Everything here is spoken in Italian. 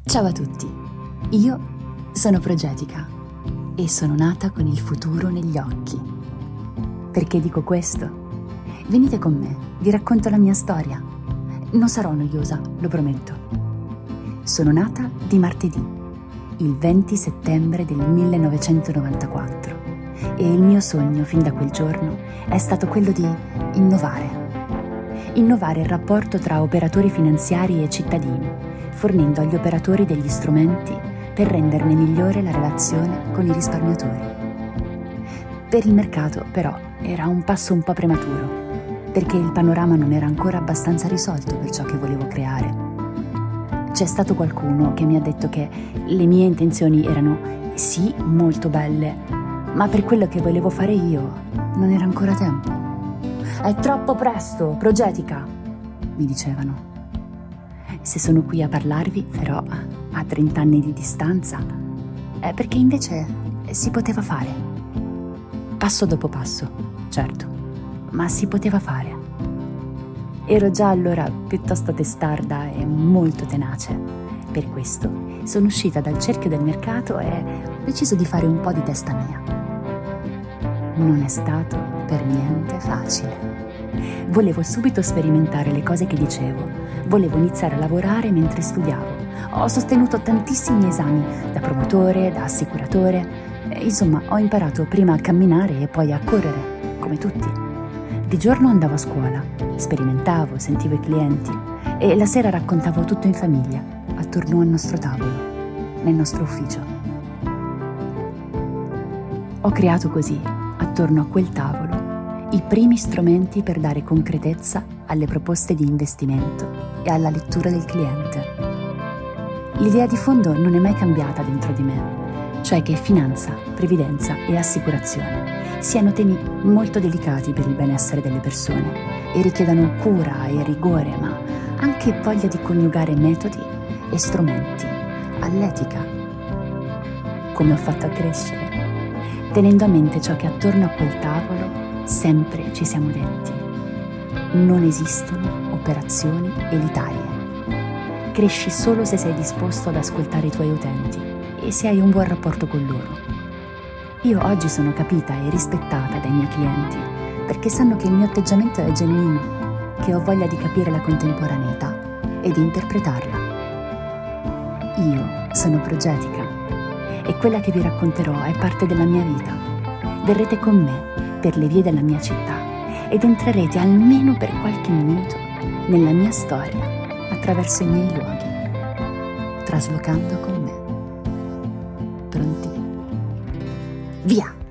Ciao a tutti, io sono Progetica e sono nata con il futuro negli occhi. Perché dico questo? Venite con me, vi racconto la mia storia. Non sarò noiosa, lo prometto. Sono nata di martedì, il 20 settembre del 1994, e il mio sogno fin da quel giorno è stato quello di innovare. Innovare il rapporto tra operatori finanziari e cittadini, fornendo agli operatori degli strumenti per renderne migliore la relazione con i risparmiatori. Per il mercato, però, era un passo un po' prematuro, perché il panorama non era ancora abbastanza risolto per ciò che volevo creare. C'è stato qualcuno che mi ha detto che le mie intenzioni erano, sì, molto belle, ma per quello che volevo fare io non era ancora tempo. È troppo presto, Progetica, mi dicevano. Se sono qui a parlarvi, però, a 30 anni di distanza, è perché invece si poteva fare. Passo dopo passo, certo, ma si poteva fare. Ero già allora piuttosto testarda e molto tenace. Per questo sono uscita dal cerchio del mercato e ho deciso di fare un po' di testa mia. Non è stato per niente facile. Volevo subito sperimentare le cose che dicevo. Volevo iniziare a lavorare mentre studiavo. Ho sostenuto tantissimi esami, da promotore, da assicuratore. Insomma, ho imparato prima a camminare e poi a correre, come tutti. Di giorno andavo a scuola, sperimentavo, sentivo i clienti e la sera raccontavo tutto in famiglia, attorno al nostro tavolo, nel nostro ufficio. Ho creato così, attorno a quel tavolo, i primi strumenti per dare concretezza alle proposte di investimento e alla lettura del cliente. L'idea di fondo non è mai cambiata dentro di me, cioè che finanza, previdenza e assicurazione siano temi molto delicati per il benessere delle persone e richiedano cura e rigore, ma anche voglia di coniugare metodi e strumenti all'etica. Come ho fatto a crescere, tenendo a mente ciò che attorno a quel tavolo sempre ci siamo detti: non esistono operazioni elitarie. Cresci solo se sei disposto ad ascoltare i tuoi utenti e se hai un buon rapporto con loro. Io oggi sono capita e rispettata dai miei clienti perché sanno che il mio atteggiamento è genuino, che ho voglia di capire la contemporaneità e di interpretarla. Io sono Progetica e quella che vi racconterò è parte della mia vita. Verrete con me per le vie della mia città ed entrerete almeno per qualche minuto nella mia storia attraverso i miei luoghi, traslocando con me. Pronti? Via!